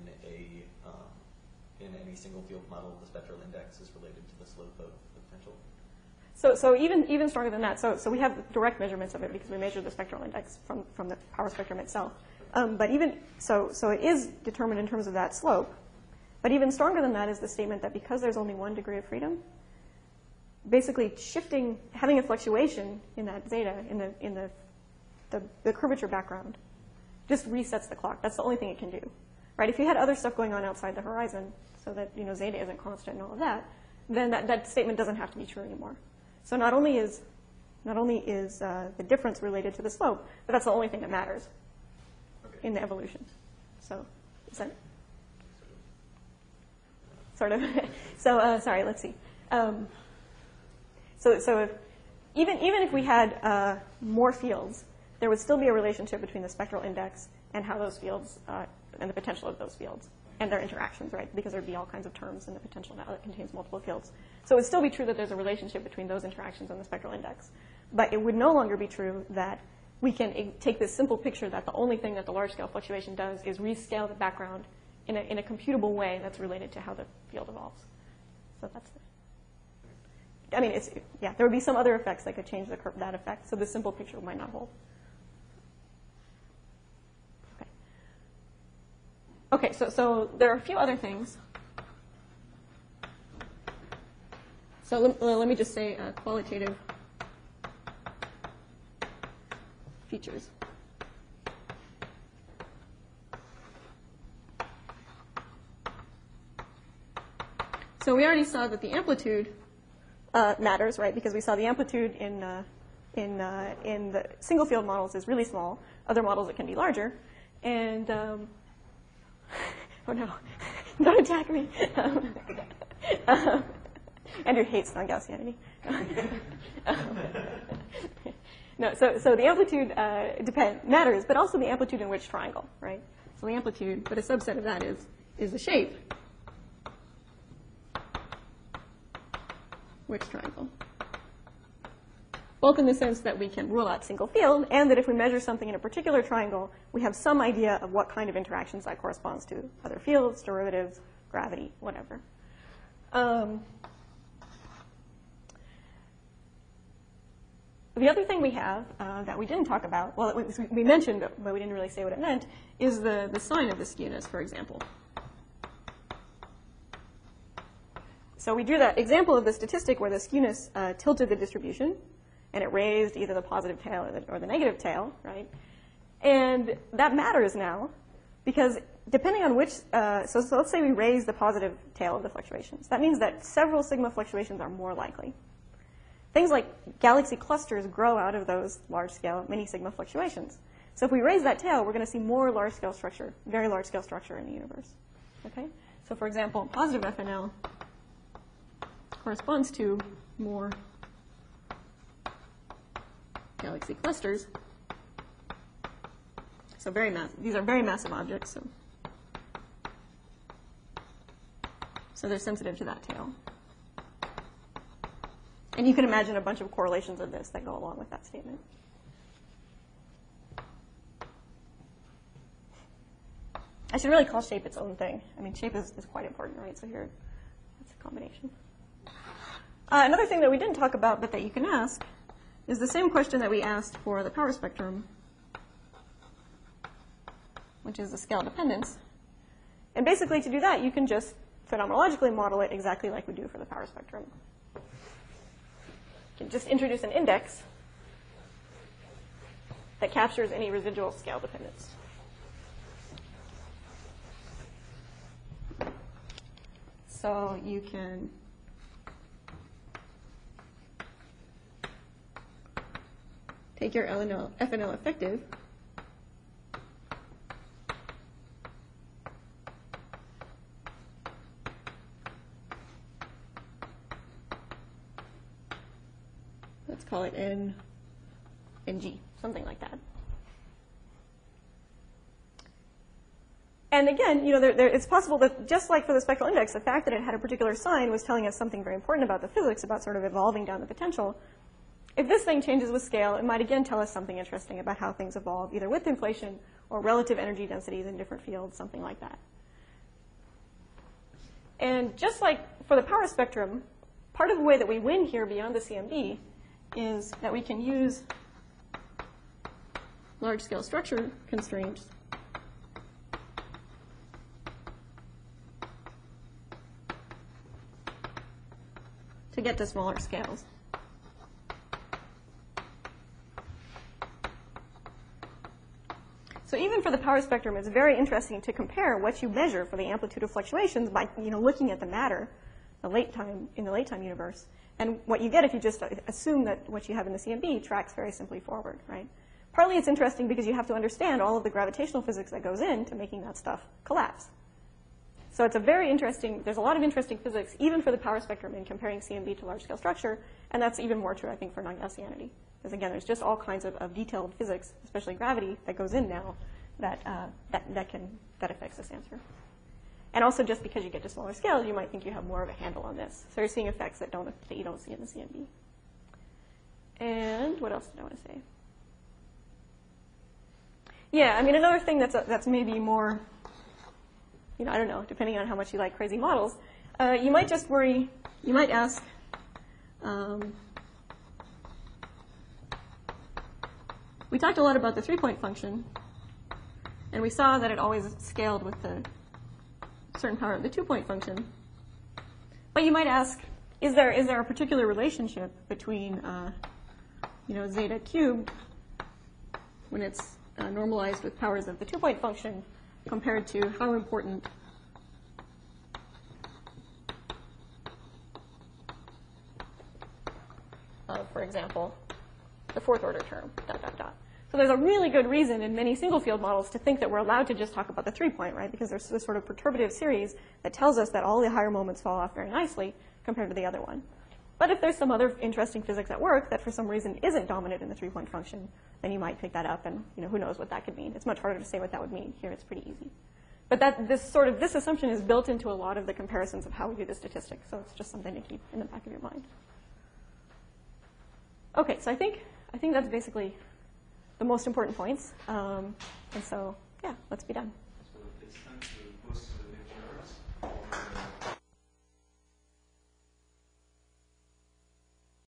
any single field model, the spectral index is related to the slope of the potential. So even stronger than that. So we have direct measurements of it because we measure the spectral index from the power spectrum itself. But even so it is determined in terms of that slope. But even stronger than that is the statement that because there's only 1 degree of freedom, basically having a fluctuation in that zeta in the curvature background just resets the clock. That's the only thing it can do, right? If you had other stuff going on outside the horizon, so that zeta isn't constant and all of that, then that statement doesn't have to be true anymore. So not only is the difference related to the slope, but that's the only thing that matters in the evolution. So is that sort of? So sorry, let's see. So if, even if we had more fields, there would still be a relationship between the spectral index and how those fields and the potential of those fields and their interactions, right? Because there'd be all kinds of terms in the potential now that contains multiple fields. So it would still be true that there's a relationship between those interactions and the spectral index. But it would no longer be true that we can take this simple picture that the only thing that the large-scale fluctuation does is rescale the background in a computable way that's related to how the field evolves. So that's it. I mean, there would be some other effects that could change that effect, so the simple picture might not hold. Okay, so there are a few other things. So let me just say qualitative features. So we already saw that the amplitude matters, right? Because we saw the amplitude in the single field models is really small. Other models it can be larger, and oh no, don't attack me. Andrew hates non-Gaussianity. No, so the amplitude matters, but also the amplitude in which triangle, right? So the amplitude, but a subset of that is the shape. Which triangle? Both in the sense that we can rule out single field, and that if we measure something in a particular triangle, we have some idea of what kind of interactions that corresponds to, other fields, derivatives, gravity, whatever. The other thing we have that we didn't talk about, well, we mentioned, but we didn't really say what it meant, is the sign of the skewness, for example. So we drew that example of the statistic where the skewness tilted the distribution, and it raised either the positive tail or the negative tail, right? And that matters now, because depending on which, so let's say we raise the positive tail of the fluctuations. That means that several sigma fluctuations are more likely. Things like galaxy clusters grow out of those large-scale mini-sigma fluctuations. So if we raise that tail, we're going to see more large-scale structure, very large-scale structure in the universe. Okay? So for example, positive FNL corresponds to more galaxy clusters. So these are very massive objects. So they're sensitive to that tail. And you can imagine a bunch of correlations of this that go along with that statement. I should really call shape its own thing. I mean, shape is quite important, right? So here, that's a combination. Another thing that we didn't talk about, but that you can ask, is the same question that we asked for the power spectrum, which is the scale dependence. And basically, to do that, you can just phenomenologically model it exactly like we do for the power spectrum. You can just introduce an index that captures any residual scale dependence. So you can take your FNL effective let's call it N and G, something like that. And again, it's possible that just like for the spectral index, the fact that it had a particular sign was telling us something very important about the physics, about sort of evolving down the potential. If this thing changes with scale, it might again tell us something interesting about how things evolve, either with inflation or relative energy densities in different fields, something like that. And just like for the power spectrum, part of the way that we win here beyond the CMB is that we can use large-scale structure constraints to get to smaller scales. So even for the power spectrum, it's very interesting to compare what you measure for the amplitude of fluctuations by looking at the matter in the late time universe, and what you get if you just assume that what you have in the CMB tracks very simply forward, right? Partly it's interesting because you have to understand all of the gravitational physics that goes into making that stuff collapse. So it's a very interesting, there's a lot of interesting physics even for the power spectrum in comparing CMB to large-scale structure, and that's even more true, I think, for non-Gaussianity. Because again, there's just all kinds of detailed physics, especially gravity, that goes in now that affects this answer. And also, just because you get to smaller scales, you might think you have more of a handle on this. So you're seeing effects that you don't see in the CMB. And what else did I want to say? Yeah, I mean, another thing that's maybe more, I don't know, depending on how much you like crazy models, you might just worry, you might ask, we talked a lot about the three-point function, and we saw that it always scaled with the certain power of the two-point function. But you might ask, is there a particular relationship between zeta cubed when it's normalized with powers of the two-point function compared to how important for example, the fourth order term, ... So there's a really good reason in many single field models to think that we're allowed to just talk about the 3-point, right? Because there's this sort of perturbative series that tells us that all the higher moments fall off very nicely compared to the other one. But if there's some other interesting physics at work that for some reason isn't dominant in the 3-point function, then you might pick that up, and who knows what that could mean. It's much harder to say what that would mean. Here it's pretty easy. But this assumption is built into a lot of the comparisons of how we do the statistics, so it's just something to keep in the back of your mind. Okay, so I think that's basically the most important points. And so, yeah, let's be done.